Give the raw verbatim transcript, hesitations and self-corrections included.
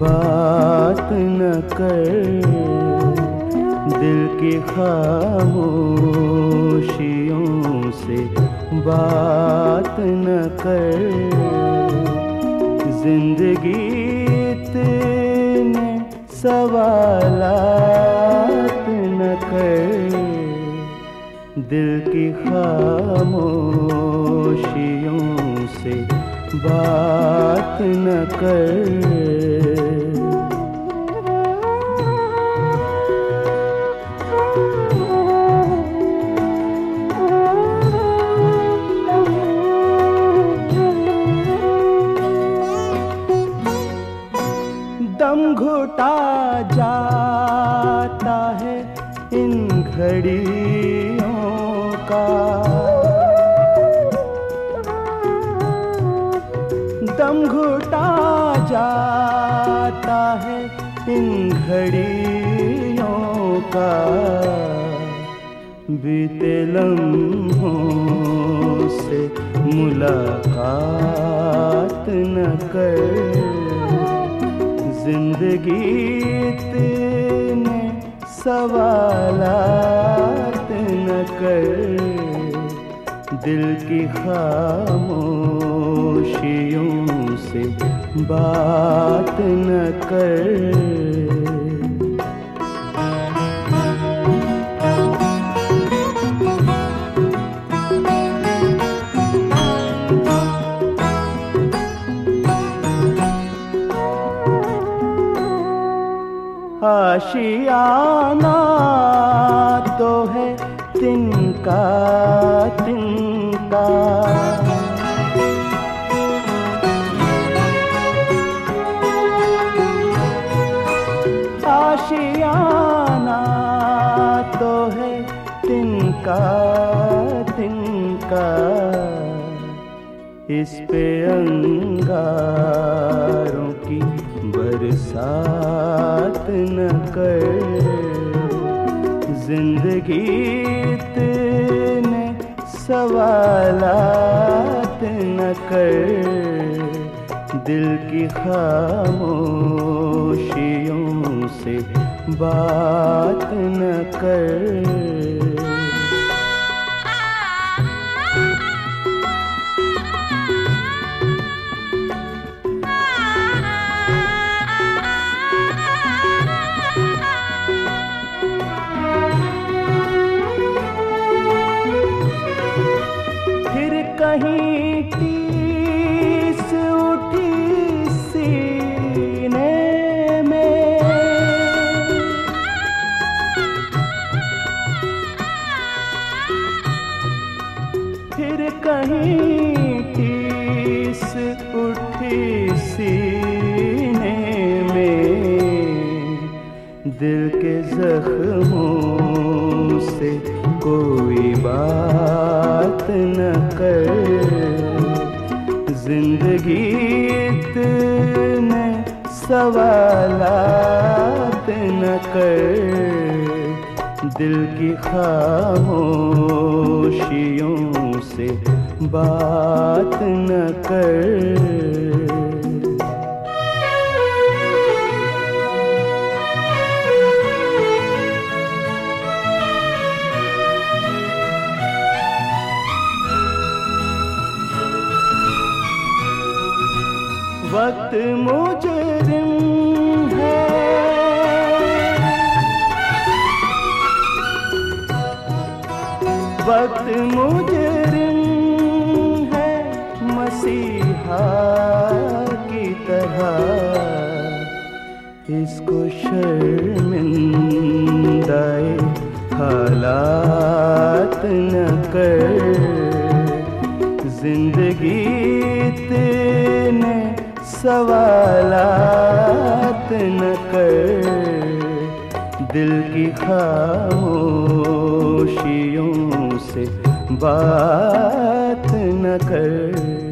बात न कर, दिल की खामोशियों से बात न कर। जिंदगी इतने सवालात न कर, दिल की खामोशियों से बात न कर। दम घुटा जाता है इन घड़ियों का, दम घुटा जाता है इन घड़ियों का। बीते लम्हों से मुलाकात न कर, जिंदगी इतने सवालात न कर, दिल की खामोशियों से बात न कर। आशियाना तो है तिनका तिनका, आशियाना तो है तिनका तिनका। इस पे अंगारों की बरसात न कर, जिंदगी इतने सवालात न कर, दिल की खामोशियों से बात न कर। कहीं टीस उठी सीने में, फिर कहीं टीस उठी सीने में। दिल के जख्मों से कोई बात न कर, जिंदगी इतने सवालात न कर, दिल की खामोशियों से बात न कर। वक्त मुजरिम है, वक्त मुजरिम है मसीहा की तरह। इसको शर्मिंदाए हालात न कर, जिंदगी इतने सवालात न कर, दिल की खामोशियों से बात न कर।